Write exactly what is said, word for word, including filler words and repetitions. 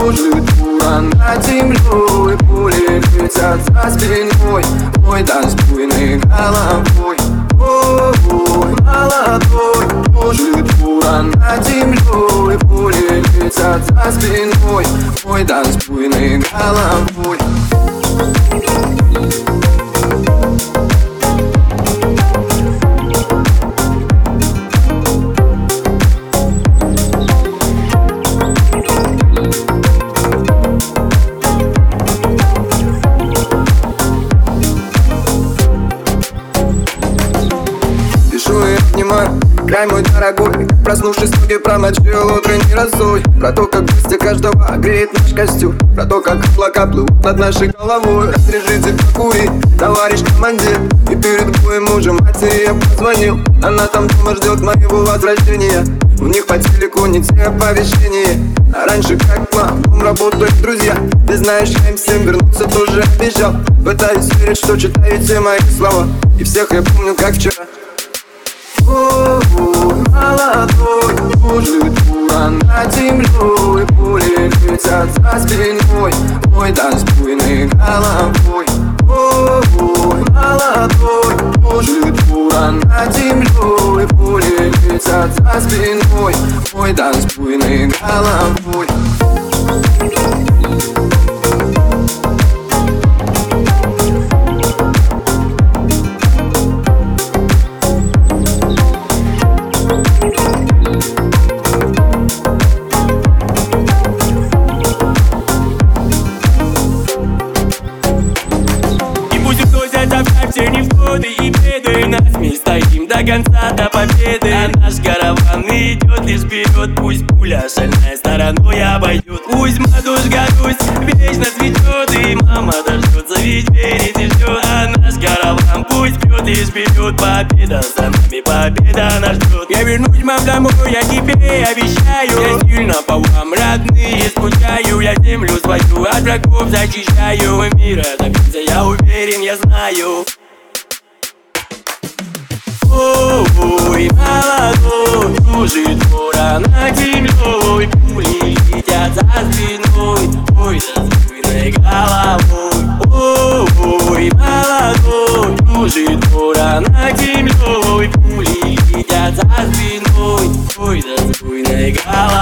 кружит буран над землей, пули летят за спиной. Мой танцуйный головой. Ой, молодой, кружит буран над землей, пули летят за спиной. Мой танцуйный головой. Край мой дорогой, проснувшись в ноги, промочил утренний росой. Про то, как гостя каждого греет наш костюм, про то, как облака плывут над нашей головой. Разрешите покурить, товарищ командир. И перед боем мужем матери я позвонил. Она там дома ждет моего возвращения. У них по телеку не те оповещения. А раньше как мам, дом работают друзья. Ты знаешь, я им всем вернуться тоже обещал. Пытаюсь верить, что читаю все мои слова, и всех я помню как вчера. Ой, молодой, кружит буран над землей, пули летят за спиной. Мой танцуйный головой. Ой, молодой, кружит буран над землей, пули летят за спиной. Мой танцуйный головой. Все невзгоды и беды, нас мы стоим до конца, до победы. А наш караван идет лишь вперед. Пусть пуля шальной стороной обойдет. Пусть матушка Русь вечно цветет, и мама дождется, ведь верит и ждет. А наш караван пусть пьет лишь вперед. Победа за нами, победа нас ждет. Я вернусь, мам, домой, я тебе обещаю. Я сильно по вам, родные, скучаю. Я землю свою от врагов зачищаю. Мира добиться, я уверен, я знаю. Ой, молодой, кружит буран над землей, пули летят за спиной. Ой, за спиной головой. Ой, молодой, кружит буран над землей, пули летят за спиной. Ой, за спиной головой.